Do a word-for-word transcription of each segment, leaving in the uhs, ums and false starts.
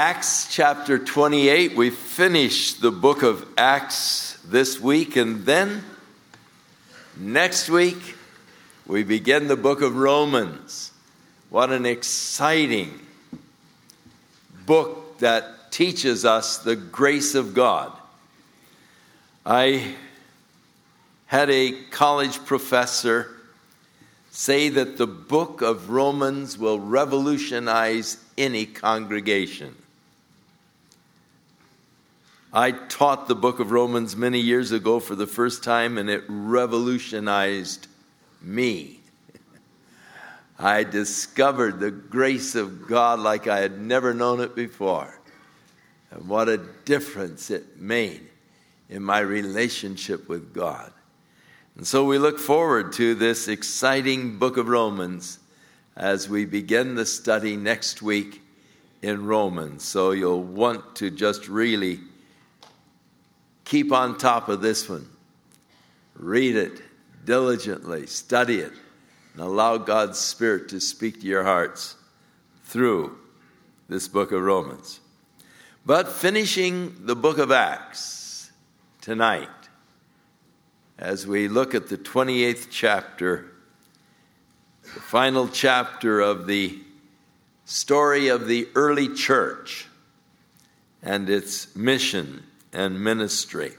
Acts chapter twenty-eight. We finished the book of Acts this week, and then next week we begin the book of Romans. What an exciting book that teaches us the grace of God. I had a college professor say that the book of Romans will revolutionize any congregation. I taught the book of Romans many years ago for the first time, and it revolutionized me. I discovered the grace of God like I had never known it before. And what a difference it made in my relationship with God. And so we look forward to this exciting book of Romans as we begin the study next week in Romans. So you'll want to just really keep on top of this one. Read it diligently, study it, and allow God's Spirit to speak to your hearts through this book of Romans. But finishing the book of Acts tonight, as we look at the twenty-eighth chapter, the final chapter of the story of the early church and its mission and ministry.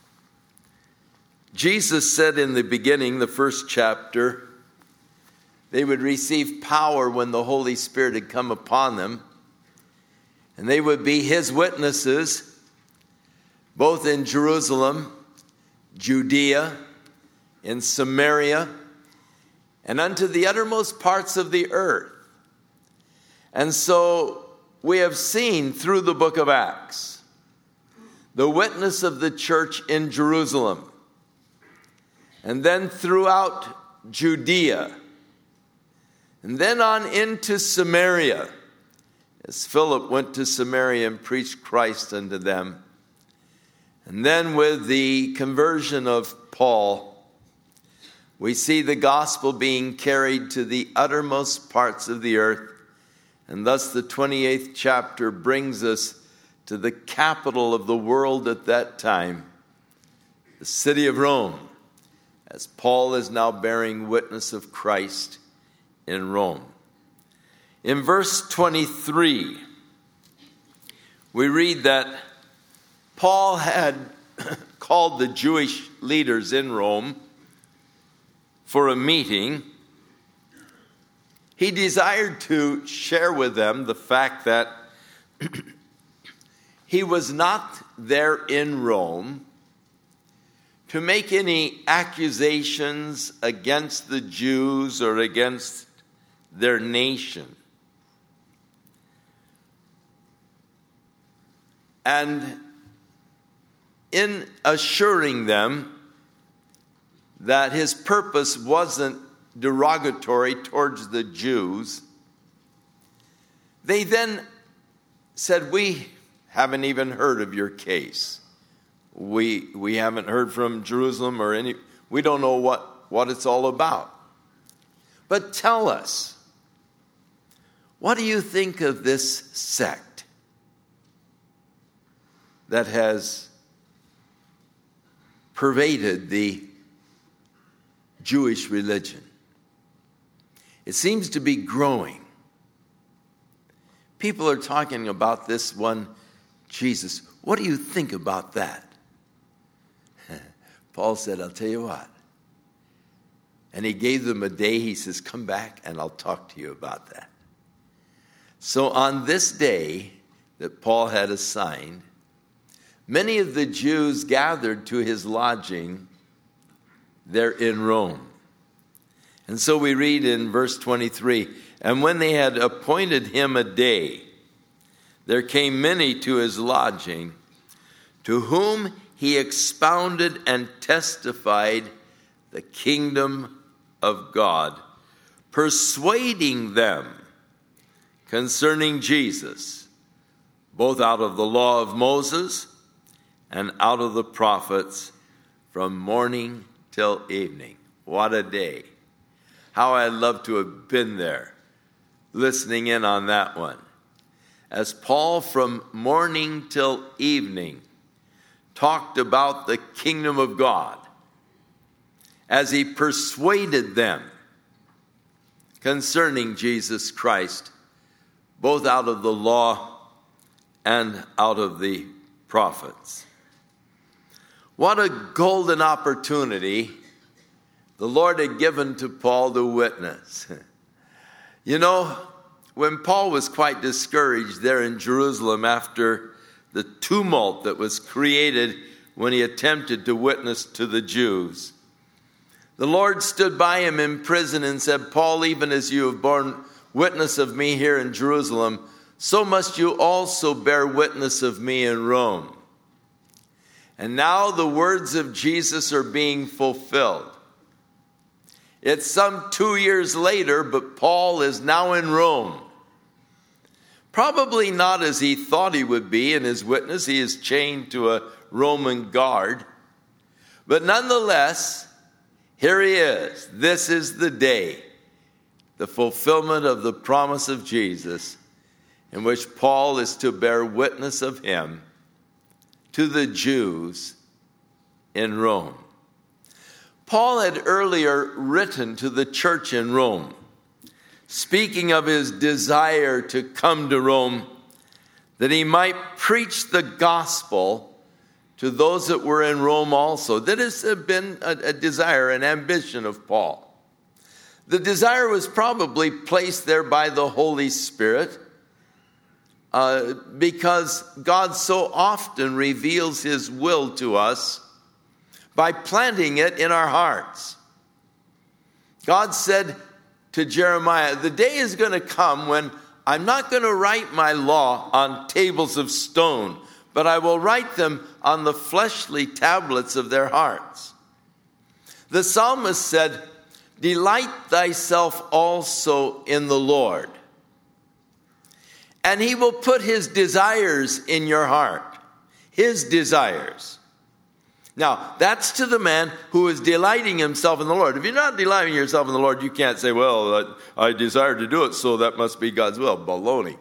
Jesus said in the beginning, the first chapter, they would receive power when the Holy Spirit had come upon them, and they would be his witnesses, both in Jerusalem, Judea, in Samaria, and unto the uttermost parts of the earth. And so we have seen through the book of Acts the witness of the church in Jerusalem, and then throughout Judea, and then on into Samaria, as Philip went to Samaria and preached Christ unto them. And then with the conversion of Paul, we see the gospel being carried to the uttermost parts of the earth. And thus the twenty-eighth chapter brings us to the capital of the world at that time, the city of Rome, as Paul is now bearing witness of Christ in Rome. In verse twenty-three, we read that Paul had called the Jewish leaders in Rome for a meeting. He desired to share with them the fact that he was not there in Rome to make any accusations against the Jews or against their nation. And in assuring them that his purpose wasn't derogatory towards the Jews, they then said, we haven't even heard of your case. We we haven't heard from Jerusalem or any, we don't know what, what it's all about. But tell us, what do you think of this sect that has pervaded the Jewish religion? It seems to be growing. People are talking about this one Jesus. What do you think about that? Paul said, I'll tell you what. And he gave them a day. He says, come back and I'll talk to you about that. So on this day that Paul had assigned, many of the Jews gathered to his lodging there in Rome. And so we read in verse twenty-three, and when they had appointed him a day, there came many to his lodging, to whom he expounded and testified the kingdom of God, persuading them concerning Jesus, both out of the law of Moses and out of the prophets, from morning till evening. What a day. How I'd love to have been there, listening in on that one. as Paul from morning till evening talked about the kingdom of God, as he persuaded them concerning Jesus Christ, both out of the law and out of the prophets. What a golden opportunity the Lord had given to Paul to witness. You know, when Paul was quite discouraged there in Jerusalem after the tumult that was created when he attempted to witness to the Jews, the Lord stood by him in prison and said, Paul, even as you have borne witness of me here in Jerusalem, so must you also bear witness of me in Rome. And now the words of Jesus are being fulfilled. It's some two years later, but Paul is now in Rome. Probably not as he thought he would be in his witness. He is chained to a Roman guard. But nonetheless, here he is. This is the day, the fulfillment of the promise of Jesus, in which Paul is to bear witness of him to the Jews in Rome. Paul had earlier written to the church in Rome, speaking of his desire to come to Rome, that he might preach the gospel to those that were in Rome also. That has been a, a desire, an ambition of Paul. The desire was probably placed there by the Holy Spirit, uh, because God so often reveals his will to us by planting it in our hearts. God said to Jeremiah, the day is going to come when I'm not going to write my law on tables of stone, but I will write them on the fleshly tablets of their hearts. The psalmist said, delight thyself also in the Lord, and he will put his desires in your heart. His desires. Now, that's to the man who is delighting himself in the Lord. If you're not delighting yourself in the Lord, you can't say, well, I desire to do it, so that must be God's will. Baloney.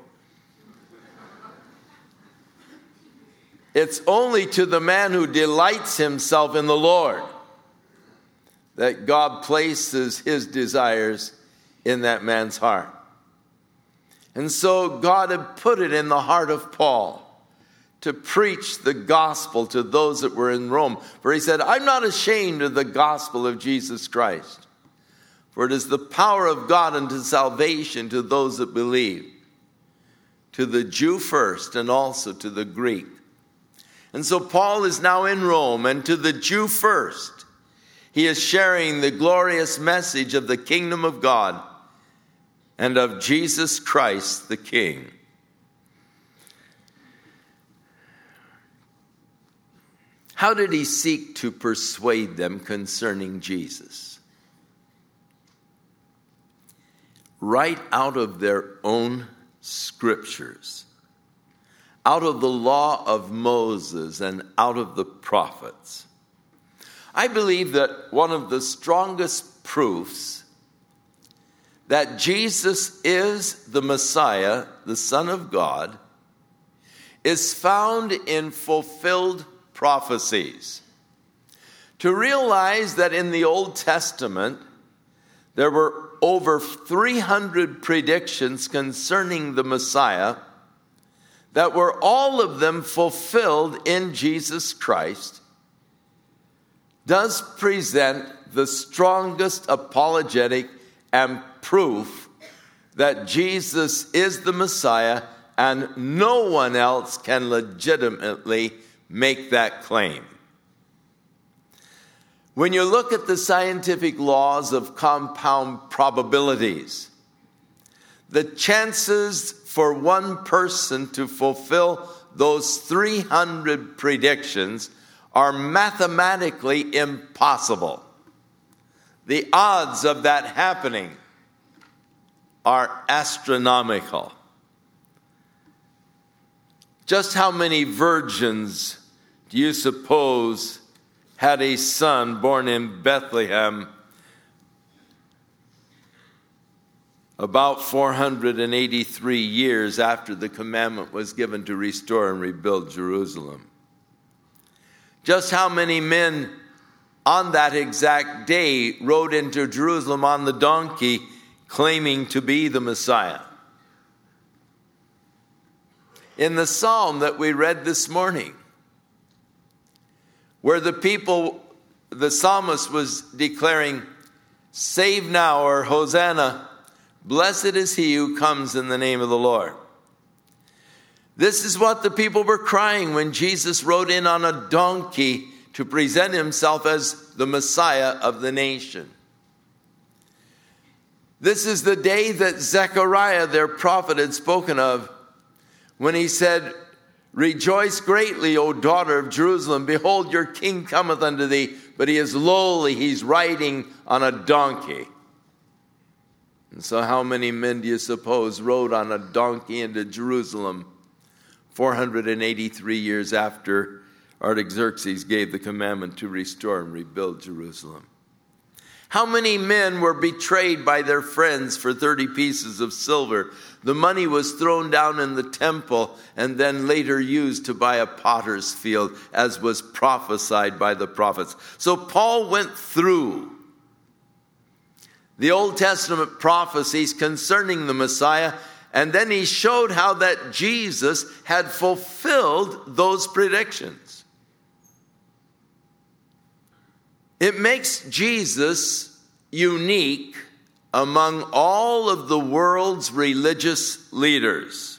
It's only to the man who delights himself in the Lord that God places his desires in that man's heart. And so God had put it in the heart of Paul to preach the gospel to those that were in Rome. For he said, I'm not ashamed of the gospel of Jesus Christ, for it is the power of God unto salvation to those that believe, to the Jew first and also to the Greek. And so Paul is now in Rome, and to the Jew first, he is sharing the glorious message of the kingdom of God and of Jesus Christ the King. How did he seek to persuade them concerning Jesus? Right out of their own scriptures, out of the law of Moses and out of the prophets. I believe that one of the strongest proofs that Jesus is the Messiah, the Son of God, is found in fulfilled prophecies. To realize that in the Old Testament, there were over three hundred predictions concerning the Messiah that were all of them fulfilled in Jesus Christ, does present the strongest apologetic and proof that Jesus is the Messiah, and no one else can legitimately make that claim. When you look at the scientific laws of compound probabilities, the chances for one person to fulfill those three hundred predictions are mathematically impossible. The odds of that happening are astronomical. Just how many virgins do you suppose had a son born in Bethlehem about four hundred eighty-three years after the commandment was given to restore and rebuild Jerusalem. Just how many men on that exact day rode into Jerusalem on the donkey, claiming to be the Messiah? In the psalm that we read this morning, where the people, the psalmist was declaring, "Save now," or "Hosanna, blessed is he who comes in the name of the Lord." This is what the people were crying when Jesus rode in on a donkey to present himself as the Messiah of the nation. This is the day that Zechariah, their prophet, had spoken of when he said, "Rejoice greatly, O daughter of Jerusalem. Behold, your king cometh unto thee, but he is lowly, he's riding on a donkey." And so how many men do you suppose rode on a donkey into Jerusalem four hundred eighty-three years after Artaxerxes gave the commandment to restore and rebuild Jerusalem? How many men were betrayed by their friends for thirty pieces of silver? The money was thrown down in the temple and then later used to buy a potter's field, as was prophesied by the prophets. So Paul went through the Old Testament prophecies concerning the Messiah, and then he showed how that Jesus had fulfilled those predictions. It makes Jesus unique among all of the world's religious leaders.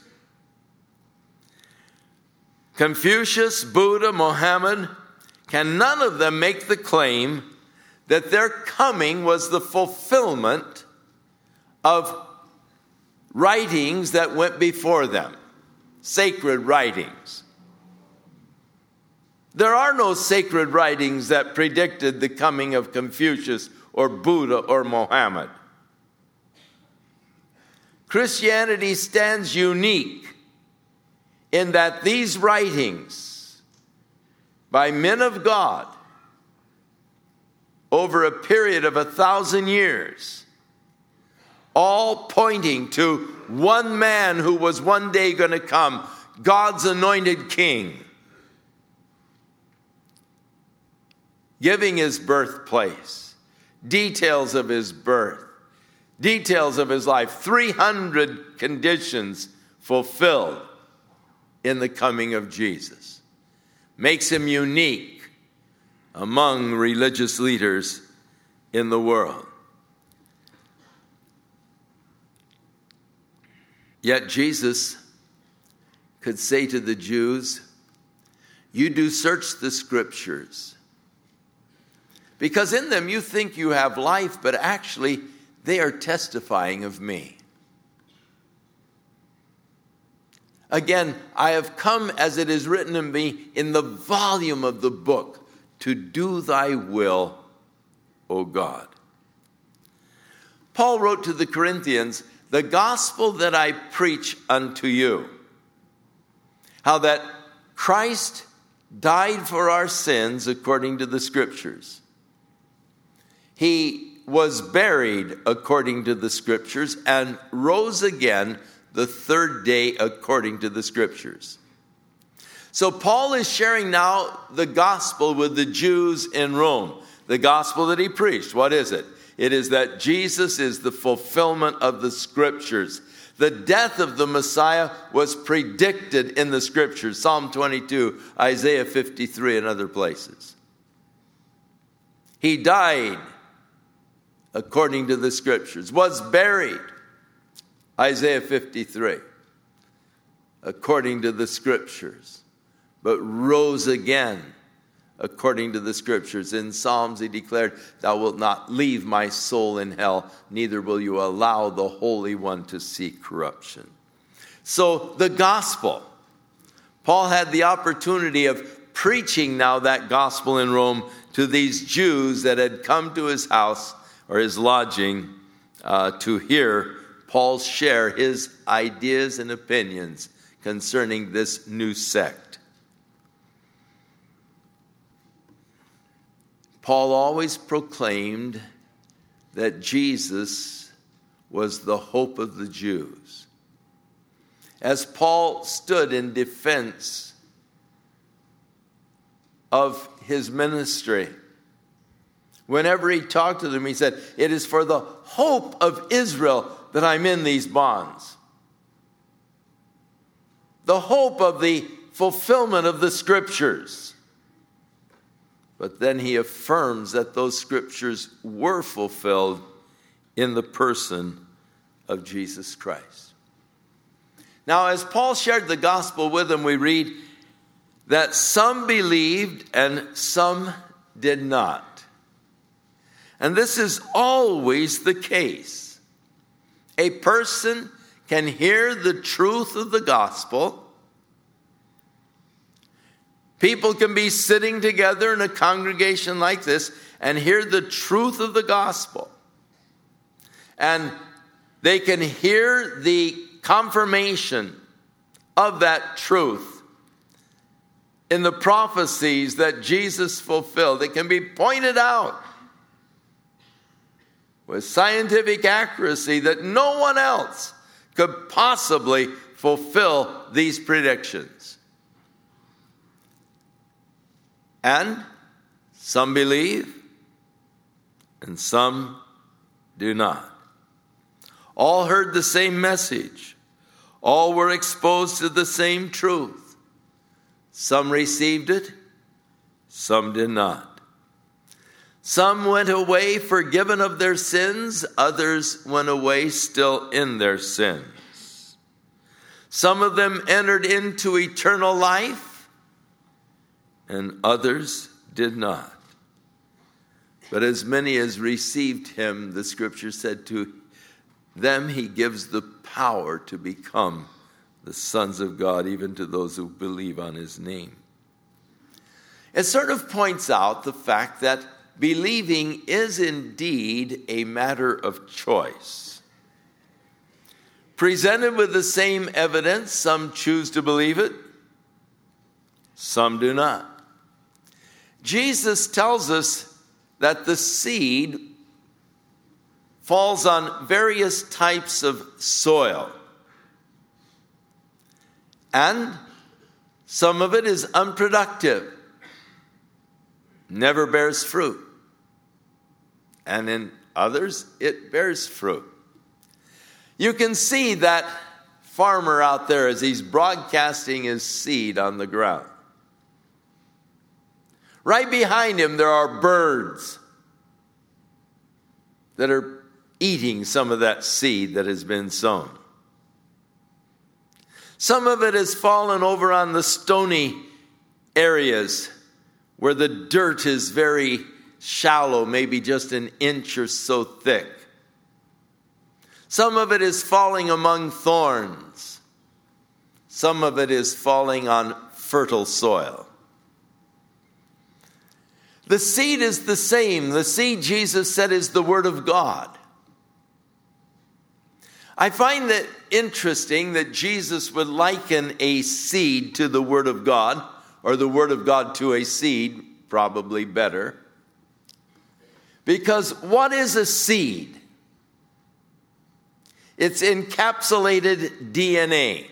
Confucius, Buddha, Mohammed, can none of them make the claim that their coming was the fulfillment of writings that went before them, sacred writings. There are no sacred writings that predicted the coming of Confucius or Buddha or Mohammed. Christianity stands unique in that these writings by men of God over a period of a thousand years, all pointing to one man who was one day going to come, God's anointed king, giving his birthplace, details of his birth, details of his life, three hundred conditions fulfilled in the coming of Jesus. Makes him unique among religious leaders in the world. Yet Jesus could say to the Jews, "You do search the scriptures, because in them you think you have life, but actually they are testifying of me. Again, I have come as it is written in me in the volume of the book to do thy will, O God." Paul wrote to the Corinthians, "The gospel that I preach unto you, how that Christ died for our sins according to the scriptures. He was buried according to the scriptures and rose again the third day according to the scriptures." So Paul is sharing now the gospel with the Jews in Rome. The gospel that he preached, what is it? It is that Jesus is the fulfillment of the scriptures. The death of the Messiah was predicted in the scriptures. Psalm twenty-two, Isaiah fifty-three, and other places. He died according to the scriptures, was buried, Isaiah fifty-three, according to the scriptures, but rose again according to the scriptures. In Psalms he declared, "Thou wilt not leave my soul in hell, neither will you allow the Holy One to see corruption." So the gospel, Paul had the opportunity of preaching now that gospel in Rome to these Jews that had come to his house or his lodging uh, to hear Paul share his ideas and opinions concerning this new sect. Paul always proclaimed that Jesus was the hope of the Jews. As Paul stood in defense of his ministry, whenever he talked to them, he said, "It is for the hope of Israel that I'm in these bonds." The hope of the fulfillment of the scriptures. But then he affirms that those scriptures were fulfilled in the person of Jesus Christ. Now, as Paul shared the gospel with them, we read that some believed and some did not. And this is always the case. A person can hear the truth of the gospel. People can be sitting together in a congregation like this and hear the truth of the gospel. And they can hear the confirmation of that truth in the prophecies that Jesus fulfilled. It can be pointed out with scientific accuracy that no one else could possibly fulfill these predictions. And some believe and some do not. All heard the same message. All were exposed to the same truth. Some received it, some did not. Some went away forgiven of their sins, others went away still in their sins. Some of them entered into eternal life, and others did not. But as many as received him, the scripture said, to them he gives the power to become the sons of God, even to those who believe on his name. It sort of points out the fact that believing is indeed a matter of choice. Presented with the same evidence, some choose to believe it, some do not. Jesus tells us that the seed falls on various types of soil. And some of it is unproductive, never bears fruit. And in others, it bears fruit. You can see that farmer out there as he's broadcasting his seed on the ground. Right behind him, there are birds that are eating some of that seed that has been sown. Some of it has fallen over on the stony areas where the dirt is very shallow, maybe just an inch or so thick. Some of it is falling among thorns. Some of it is falling on fertile soil. The seed is the same. The seed, Jesus said, is the Word of God. I find that interesting that Jesus would liken a seed to the Word of God, or the Word of God to a seed, probably better. Because what is a seed? It's encapsulated D N A,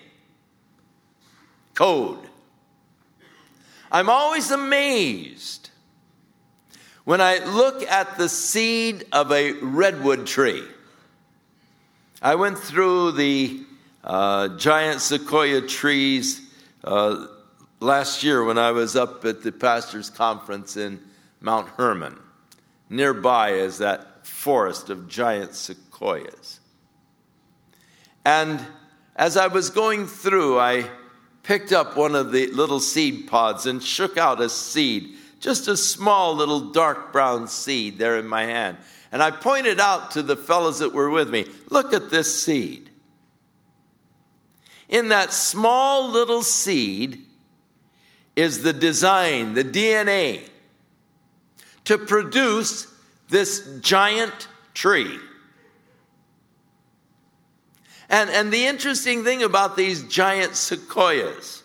code. I'm always amazed when I look at the seed of a redwood tree. I went through the uh, giant sequoia trees uh, last year when I was up at the pastor's conference in Mount Hermon. Nearby is that forest of giant sequoias. And as I was going through, I picked up one of the little seed pods and shook out a seed, just a small little dark brown seed there in my hand. And I pointed out to the fellows that were with me, look at this seed. In that small little seed is the design, the D N A, to produce this giant tree. And, and the interesting thing about these giant sequoias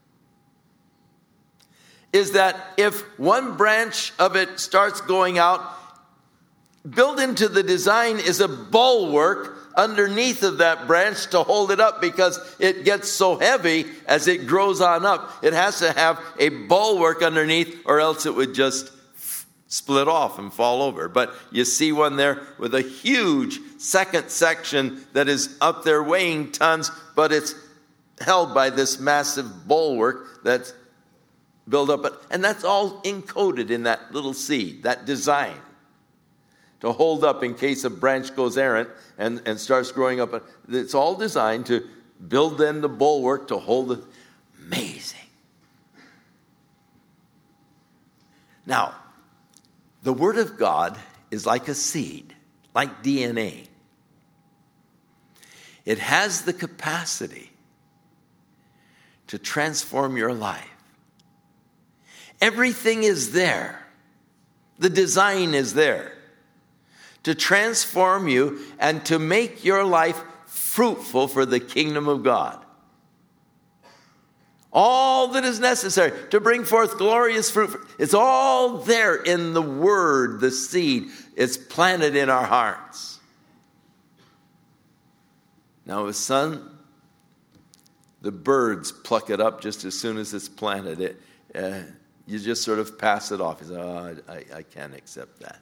is that if one branch of it starts going out, built into the design is a bulwark underneath of that branch to hold it up, because it gets so heavy as it grows on up. It has to have a bulwark underneath, or else it would just split off and fall over. But you see one there with a huge second section that is up there weighing tons, but it's held by this massive bulwark that's built up. And that's all encoded in that little seed, that design, to hold up in case a branch goes errant and, and starts growing up. It's all designed to build then the bulwark to hold it. Amazing. Now, the Word of God is like a seed, like D N A. It has the capacity to transform your life. Everything is there. The design is there to transform you and to make your life fruitful for the kingdom of God. All that is necessary to bring forth glorious fruit, it's all there in the Word, the seed. It's planted in our hearts. Now, with sun, the birds pluck it up just as soon as it's planted. It, uh, you just sort of pass it off. You say, oh, I, I can't accept that.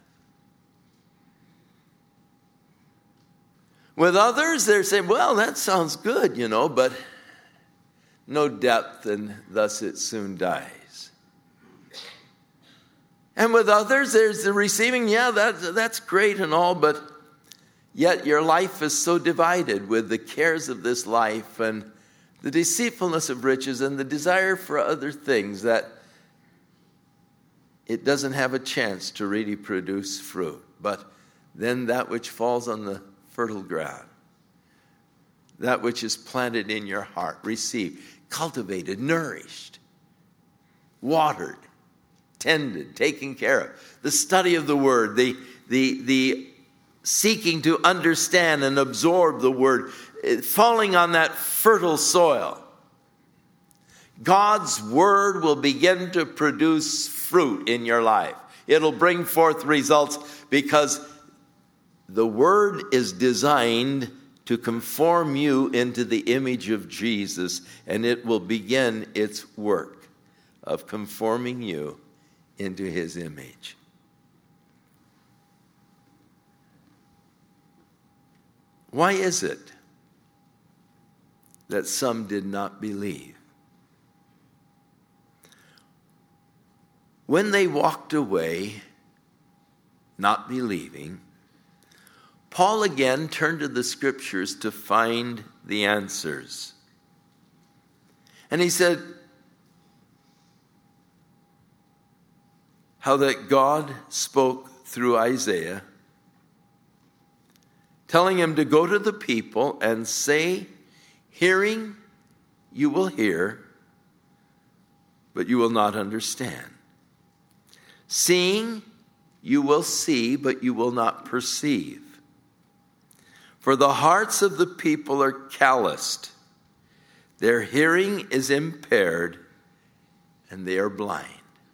With others, they're saying, well, that sounds good, you know, but no depth, and thus it soon dies. And with others, there's the receiving, yeah, that, that's great and all, but yet your life is so divided with the cares of this life and the deceitfulness of riches and the desire for other things that it doesn't have a chance to really produce fruit. But then that which falls on the fertile ground, that which is planted in your heart, received, cultivated, nourished, watered, tended, taken care of. The study of the Word, the, the, the seeking to understand and absorb the Word, falling on that fertile soil. God's Word will begin to produce fruit in your life. It'll bring forth results because the Word is designed to conform you into the image of Jesus, and it will begin its work of conforming you into His image. Why is it that some did not believe? When they walked away, not believing, Paul again turned to the Scriptures to find the answers. And he said how that God spoke through Isaiah, telling him to go to the people and say, hearing you will hear, but you will not understand. Seeing you will see, but you will not perceive. For the hearts of the people are calloused, their hearing is impaired, and they are blind.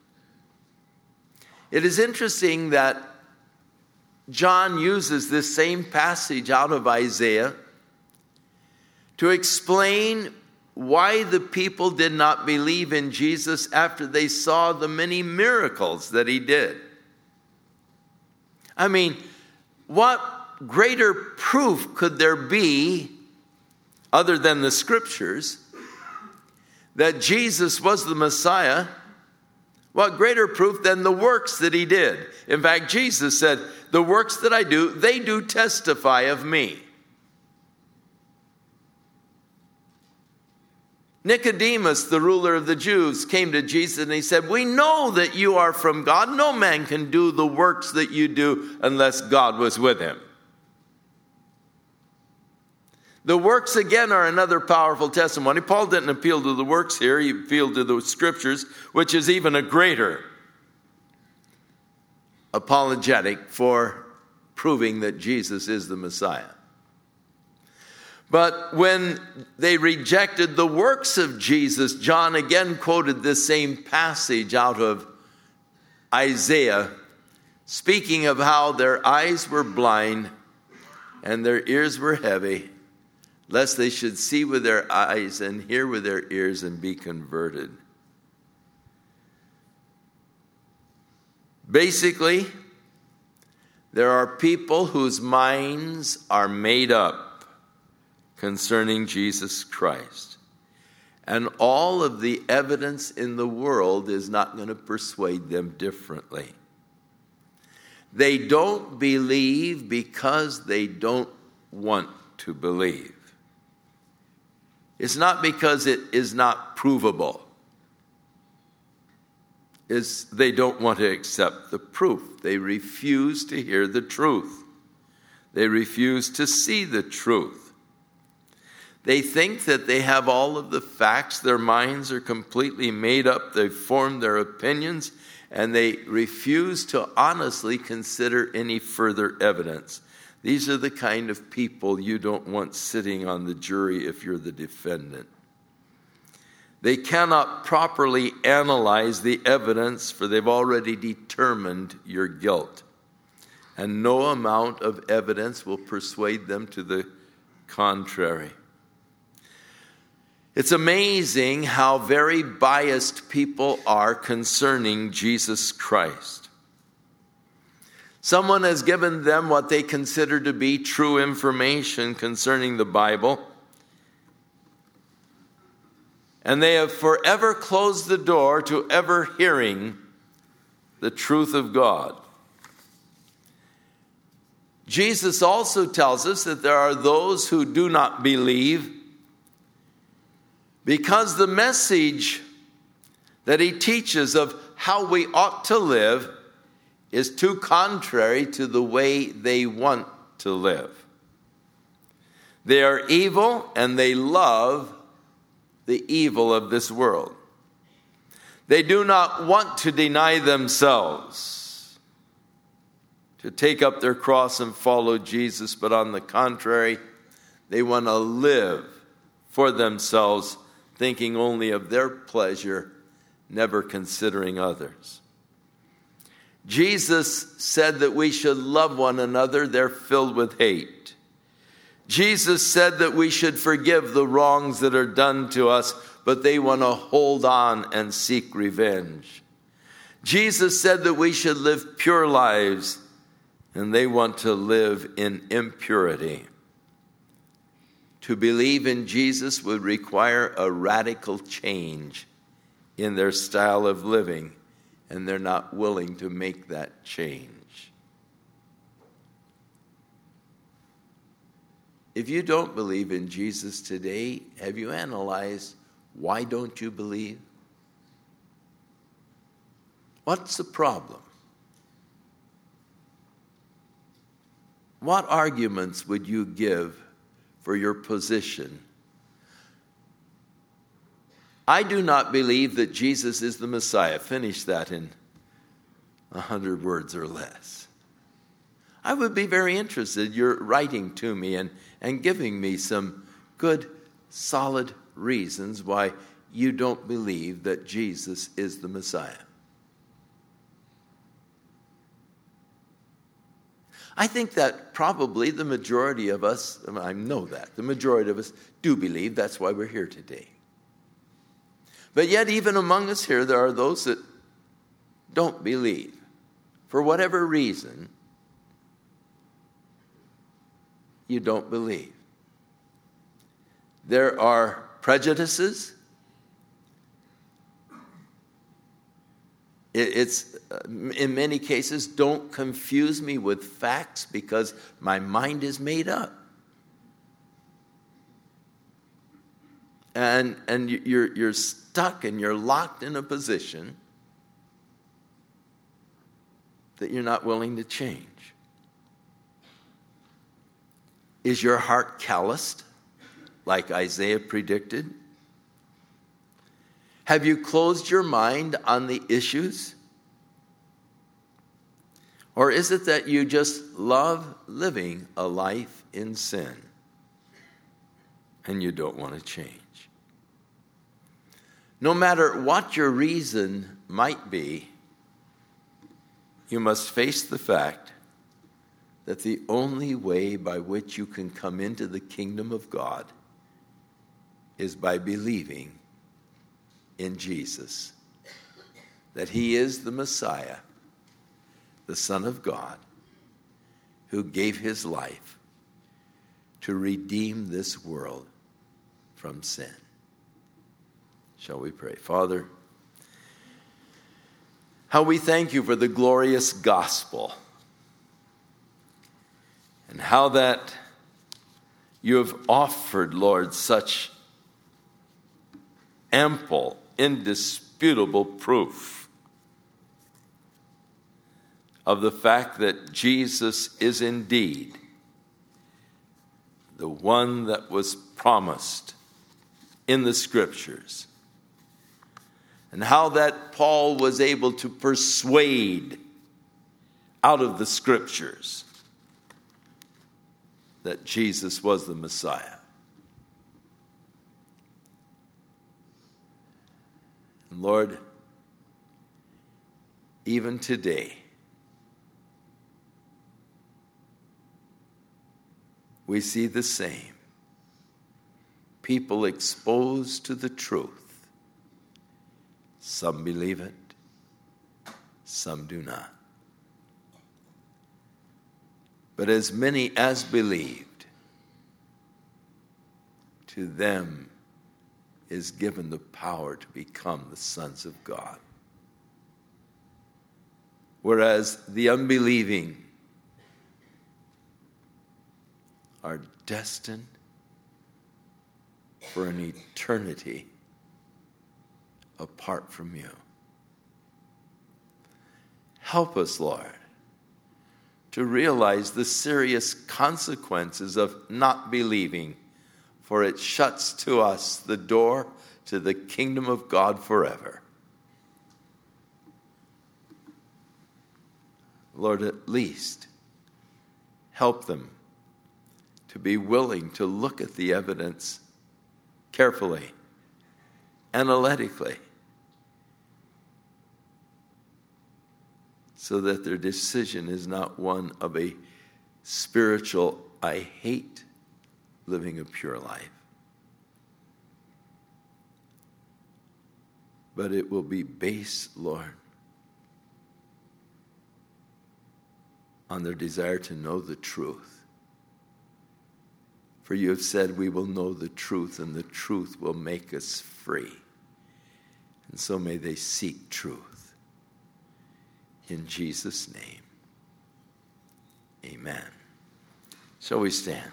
It is interesting that John uses this same passage out of Isaiah to explain why the people did not believe in Jesus after they saw the many miracles that he did. I mean, what greater proof could there be, other than the Scriptures, that Jesus was the Messiah? What greater proof than the works that he did? In fact, Jesus said, the works that I do, they do testify of me. Nicodemus, the ruler of the Jews, came to Jesus and he said, we know that you are from God. No man can do the works that you do unless God was with him. The works, again, are another powerful testimony. Paul didn't appeal to the works here. He appealed to the Scriptures, which is even a greater apologetic for proving that Jesus is the Messiah. But when they rejected the works of Jesus, John again quoted this same passage out of Isaiah, speaking of how their eyes were blind and their ears were heavy, lest they should see with their eyes and hear with their ears and be converted. Basically, there are people whose minds are made up concerning Jesus Christ. And all of the evidence in the world is not going to persuade them differently. They don't believe because they don't want to believe. It's not because it is not provable. It's they don't want to accept the proof. They refuse to hear the truth. They refuse to see the truth. They think that they have all of the facts. Their minds are completely made up. They've formed their opinions, and they refuse to honestly consider any further evidence. These are the kind of people you don't want sitting on the jury if you're the defendant. They cannot properly analyze the evidence, for they've already determined your guilt. And no amount of evidence will persuade them to the contrary. It's amazing how very biased people are concerning Jesus Christ. Someone has given them what they consider to be true information concerning the Bible, and they have forever closed the door to ever hearing the truth of God. Jesus also tells us that there are those who do not believe because the message that he teaches of how we ought to live is too contrary to the way they want to live. They are evil and they love the evil of this world. They do not want to deny themselves, to take up their cross and follow Jesus, but on the contrary, they want to live for themselves, thinking only of their pleasure, never considering others. Jesus said that we should love one another. They're filled with hate. Jesus said that we should forgive the wrongs that are done to us, but they want to hold on and seek revenge. Jesus said that we should live pure lives, and they want to live in impurity. To believe in Jesus would require a radical change in their style of living, and they're not willing to make that change. If you don't believe in Jesus today, have you analyzed why don't you believe? What's the problem? What arguments would you give for your position? I do not believe that Jesus is the Messiah. Finish that in a hundred words or less. I would be very interested. You're writing to me and, and giving me some good, solid reasons why you don't believe that Jesus is the Messiah. I think that probably the majority of us, I know that, the majority of us do believe. That's why we're here today. But yet, even among us here, there are those that don't believe. For whatever reason, you don't believe. There are prejudices. It's, in many cases, don't confuse me with facts because my mind is made up. And, and you're, you're stuck and you're locked in a position that you're not willing to change. Is your heart calloused, like Isaiah predicted? Have you closed your mind on the issues? Or is it that you just love living a life in sin and you don't want to change? No matter what your reason might be, you must face the fact that the only way by which you can come into the kingdom of God is by believing in Jesus, that he is the Messiah, the Son of God, who gave his life to redeem this world from sin. Shall we pray? Father, how we thank you for the glorious gospel, and how that you have offered, Lord, such ample, indisputable proof of the fact that Jesus is indeed the one that was promised in the Scriptures, and how that Paul was able to persuade out of the Scriptures that Jesus was the Messiah. And Lord, even today, we see the same. People exposed to the truth. Some believe it, some do not. But as many as believed, to them is given the power to become the sons of God. Whereas the unbelieving are destined for an eternity apart from you. Help us, Lord, to realize the serious consequences of not believing, for it shuts to us the door to the kingdom of God forever. Lord, at least help them to be willing to look at the evidence carefully, analytically, so that their decision is not one of a spiritual, I hate living a pure life, but it will be based, Lord, on their desire to know the truth. For you have said we will know the truth, and the truth will make us free. And so may they seek truth. In Jesus' name, amen. Shall we stand?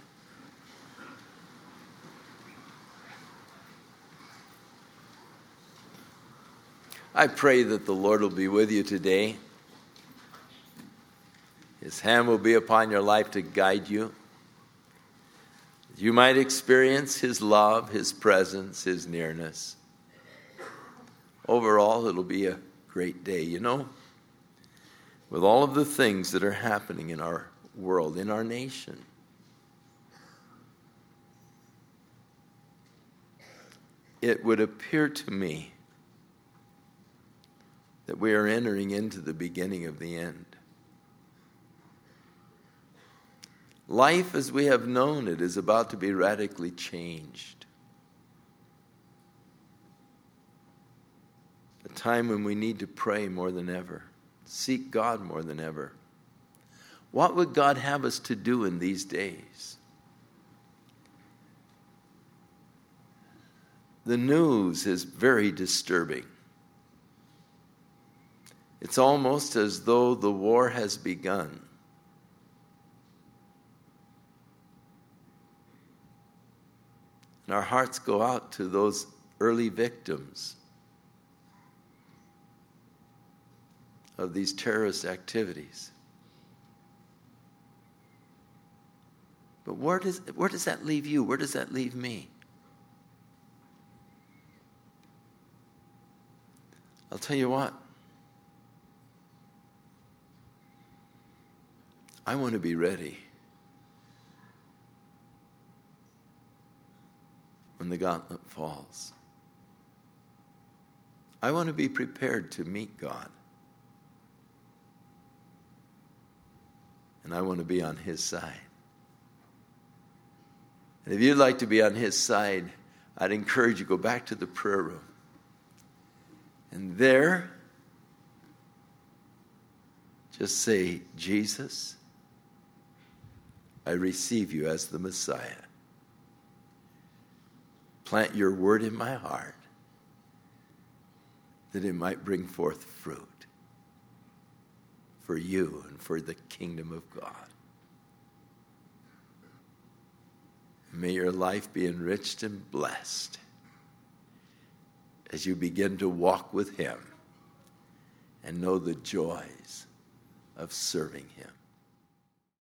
I pray that the Lord will be with you today. His hand will be upon your life to guide you. You might experience his love, his presence, his nearness. Overall, it'll be a great day. You know, with all of the things that are happening in our world, in our nation, it would appear to me that we are entering into the beginning of the end. Life as we have known it is about to be radically changed. A time when we need to pray more than ever, seek God more than ever. What would God have us to do in these days? The news is very disturbing. It's almost as though the war has begun. And our hearts go out to those early victims of these terrorist activities. But where does, where does that leave you? Where does that leave me? I'll tell you what. I want to be ready when the gauntlet falls. I want to be prepared to meet God. And I want to be on his side. And if you'd like to be on his side, I'd encourage you to go back to the prayer room. And there, just say, Jesus, I receive you as the Messiah. Plant your word in my heart that it might bring forth fruit for you and for the kingdom of God. May your life be enriched and blessed as you begin to walk with him and know the joys of serving him.